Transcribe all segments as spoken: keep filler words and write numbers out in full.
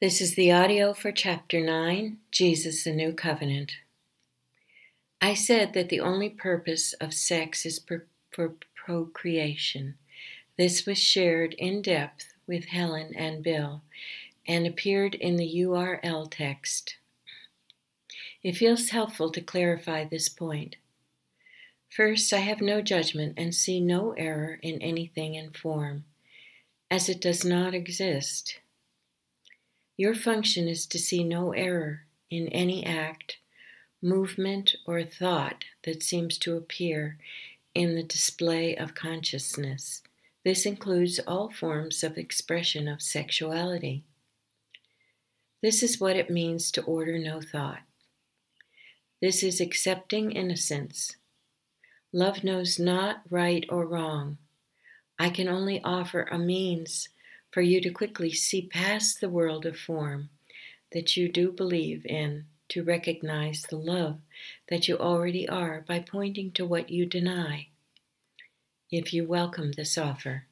This is the audio for Chapter nine, Jesus, the New Covenant. I said that the only purpose of sex is per- for procreation. This was shared in depth with Helen and Bill and appeared in the U R L text. It feels helpful to clarify this point. First, I have no judgment and see no error in anything in form, as it does not exist. Your function is to see no error in any act, movement, or thought that seems to appear in the display of consciousness. This includes all forms of expression of sexuality. This is what it means to order no thought. This is accepting innocence. Love knows not right or wrong. I can only offer a means for you to quickly see past the world of form that you do believe in, to recognize the love that you already are by pointing to what you deny, if you welcome this offer.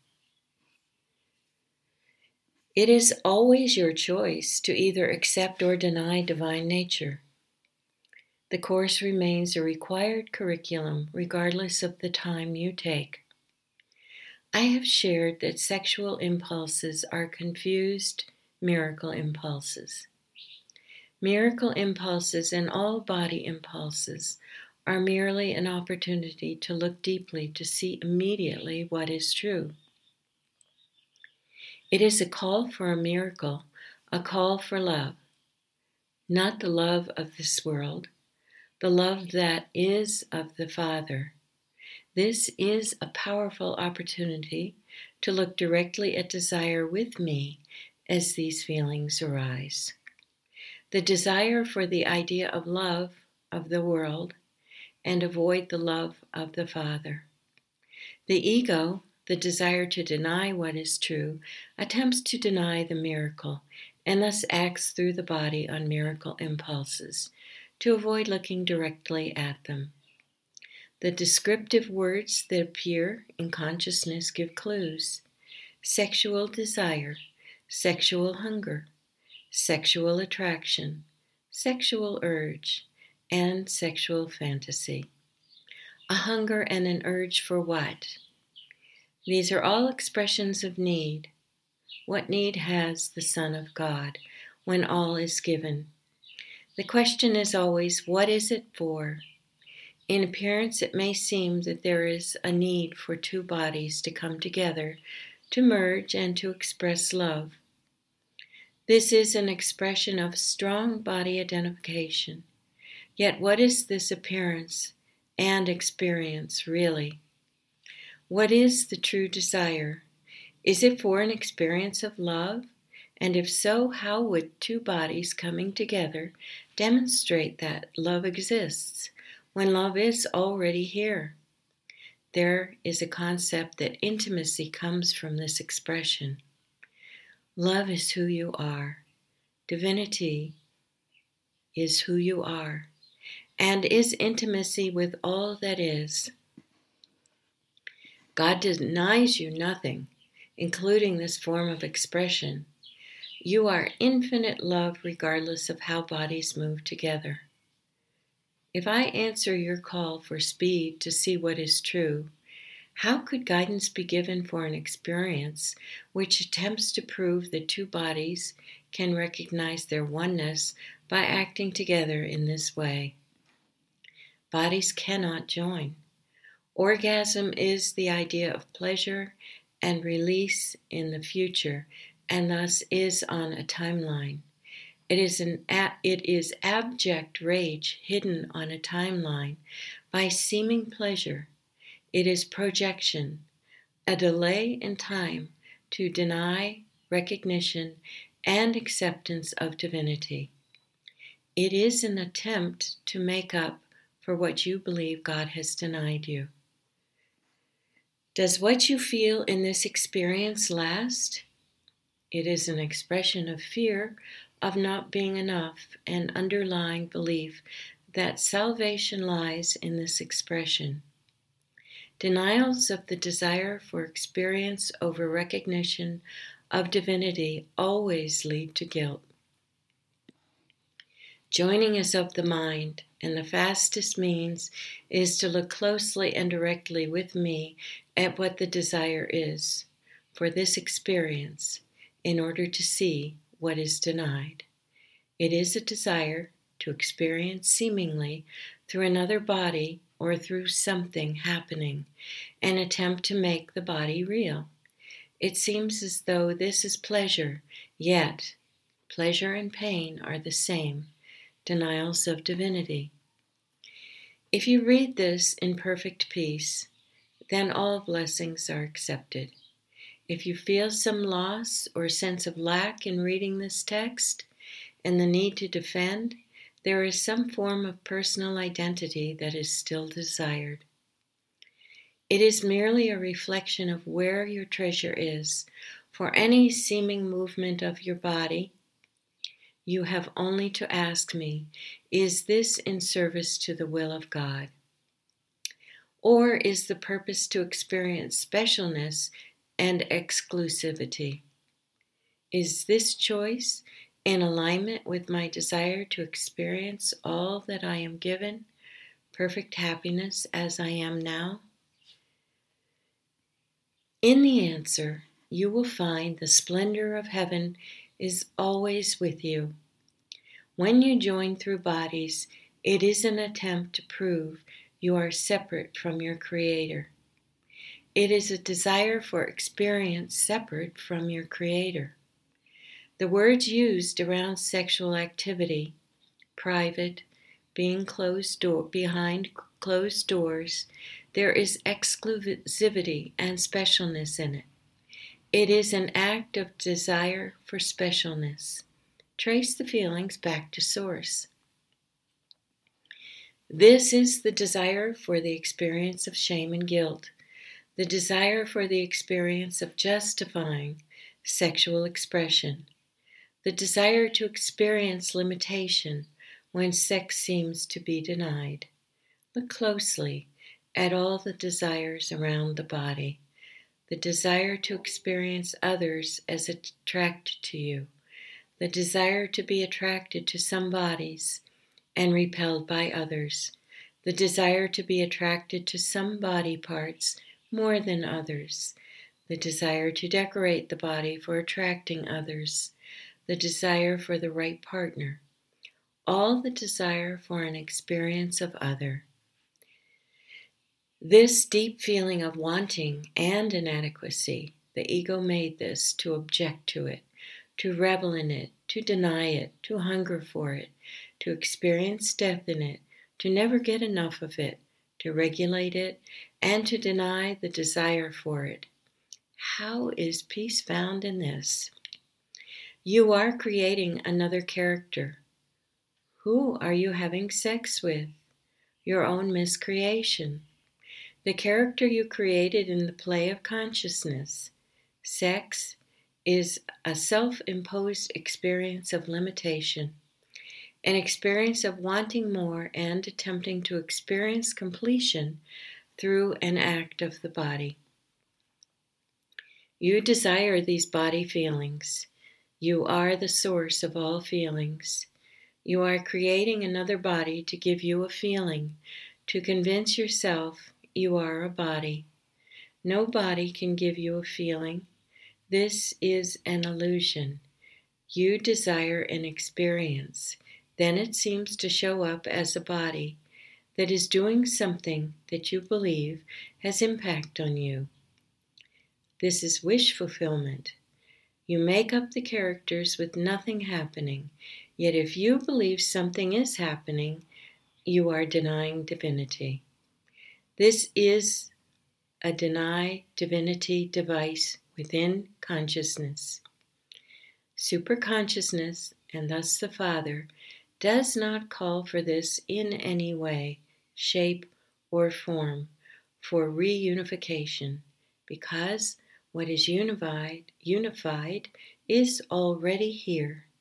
It is always your choice to either accept or deny divine nature. The course remains a required curriculum regardless of the time you take. I have shared that sexual impulses are confused miracle impulses. Miracle impulses and all body impulses are merely an opportunity to look deeply to see immediately what is true. It is a call for a miracle, a call for love, not the love of this world, the love that is of the Father. This is a powerful opportunity to look directly at desire with me as these feelings arise. The desire for the idea of love of the world and avoid the love of the Father. The ego, the desire to deny what is true, attempts to deny the miracle and thus acts through the body on miracle impulses to avoid looking directly at them. The descriptive words that appear in consciousness give clues: sexual desire, sexual hunger, sexual attraction, sexual urge, and sexual fantasy. A hunger and an urge for what? These are all expressions of need. What need has the Son of God when all is given? The question is always, what is it for? In appearance, it may seem that there is a need for two bodies to come together, to merge, and to express love. This is an expression of strong body identification. Yet what is this appearance and experience really? What is the true desire? Is it for an experience of love? And if so, how would two bodies coming together demonstrate that love exists when love is already here? There is a concept that intimacy comes from this expression. Love is who you are. Divinity is who you are, and is intimacy with all that is. God denies you nothing, including this form of expression. You are infinite love regardless of how bodies move together. If I answer your call for speed to see what is true, how could guidance be given for an experience which attempts to prove that two bodies can recognize their oneness by acting together in this way? Bodies cannot join. Orgasm is the idea of pleasure and release in the future, and thus is on a timeline. It is an it is abject rage hidden on a timeline by seeming pleasure. It is projection, a delay in time to deny recognition and acceptance of divinity. It is an attempt to make up for what you believe God has denied you. Does what you feel in this experience last? It is an expression of fear of not being enough and underlying belief that salvation lies in this expression. Denials of the desire for experience over recognition of divinity always lead to guilt. Joining is of the mind, and the fastest means is to look closely and directly with me at what the desire is for this experience in order to see what is denied. It is a desire to experience seemingly through another body or through something happening, an attempt to make the body real. It seems as though this is pleasure, yet pleasure and pain are the same, denials of divinity. If you read this in perfect peace, then all blessings are accepted. If you feel some loss or sense of lack in reading this text and the need to defend, there is some form of personal identity that is still desired. It is merely a reflection of where your treasure is. For any seeming movement of your body, you have only to ask me, is this in service to the will of God? Or is the purpose to experience specialness and exclusivity? Is this choice in alignment with my desire to experience all that I am given, perfect happiness as I am now? In the answer, you will find the splendor of heaven is always with you. When you join through bodies, it is an attempt to prove you are separate from your Creator. It is a desire for experience separate from your Creator. The words used around sexual activity, private, being closed door, behind closed doors, there is exclusivity and specialness in it. It is an act of desire for specialness. Trace the feelings back to source. This is the desire for the experience of shame and guilt, the desire for the experience of justifying sexual expression, the desire to experience limitation when sex seems to be denied. Look closely at all the desires around the body, the desire to experience others as attracted to you, the desire to be attracted to some bodies and repelled by others, the desire to be attracted to some body parts more than others, the desire to decorate the body for attracting others, the desire for the right partner, all the desire for an experience of other. This deep feeling of wanting and inadequacy, the ego made this to object to it, to revel in it, to deny it, to hunger for it, to experience death in it, to never get enough of it, to regulate it, and to deny the desire for it. How is peace found in this? You are creating another character. Who are you having sex with? Your own miscreation. The character you created in the play of consciousness. Sex is a self-imposed experience of limitation, an experience of wanting more and attempting to experience completion through an act of the body. You desire these body feelings. You are the source of all feelings. You are creating another body to give you a feeling, to convince yourself you are a body. No body can give you a feeling. This is an illusion. You desire an experience. Then it seems to show up as a body that is doing something that you believe has impact on you. This is wish fulfillment. You make up the characters with nothing happening, yet if you believe something is happening, you are denying divinity. This is a deny divinity device within consciousness. Superconsciousness, and thus the Father, does not call for this in any way, shape, or form for reunification, because what is unified, unified is already here.